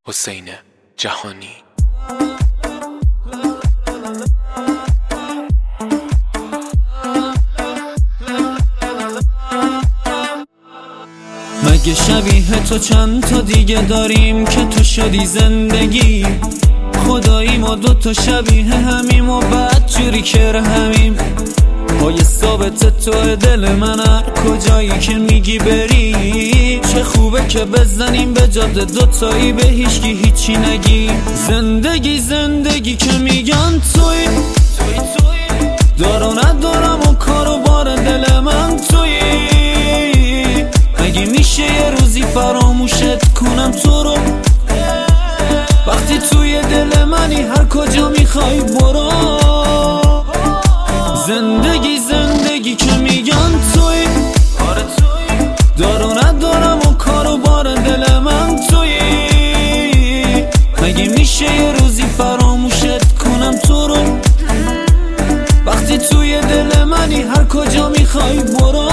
حسین جهانی. مگه شبیه تو چند تا دیگه داریم که تو شدی زندگی؟ خدایی ما دوتا شبیه همیم و بدجوری که رحمیم. پای ثابت تو دل من هر کجایی که میگی بری. چه خوبه که بزنیم به جاده دوتایی به هیچکی هیچی نگی. زندگی که میگن توی دارو ندارم و کارو بار دل من توی. مگه میشه یه روزی فراموشت کنم تو رو؟ وقتی توی دل منی هر کجا میخوای برو. زندگی که میگن توی دارو ندارم و کارو بار دل من توی. مگه میشه یه روزی فراموشت کنم تو رو؟ وقتی توی دل منی هر کجا میخوای برو.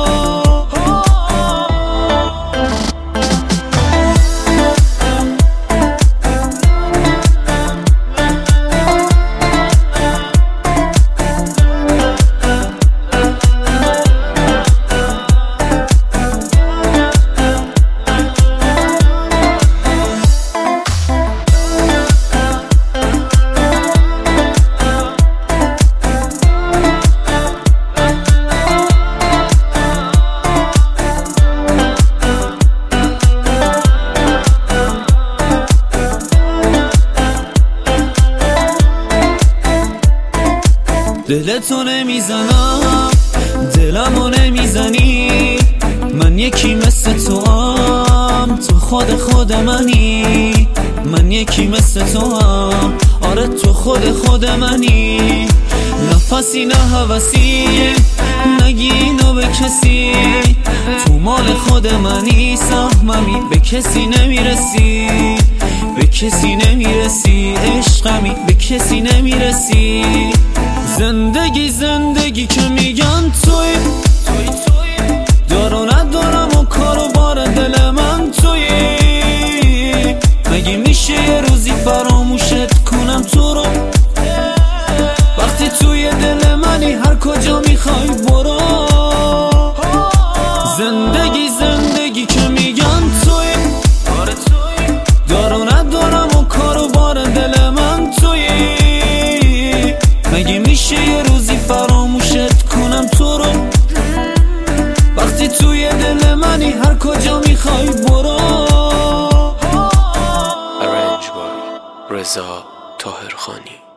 دلتو نمیزنم دلمو نمیزنی. من یکی مثل تو هم، تو خود منی. من یکی مثل تو هم، آره تو خود منی. نفسی نه حوثی نگی اینو به کسی. تو مال خود منی، سهممی به کسی نمیرسی. به کسی نمیرسی عشقمی، به کسی نمیرسی. زندگی که میگن توی دارو ندارم و کارو بار دل من توی. مگه میشه یه روزی فراموشت کنم تو رو؟ وقتی توی دل منی هر کجا میخوای برو. زندگی که میگن توی دارو ندارم و کارو بار دل من توی. مگه میشه یه روزی فراموشت کنم تو رو؟ وقتی توی دل منی هر کجا میخوای برو. ارنج بای رضا طاهرخانی.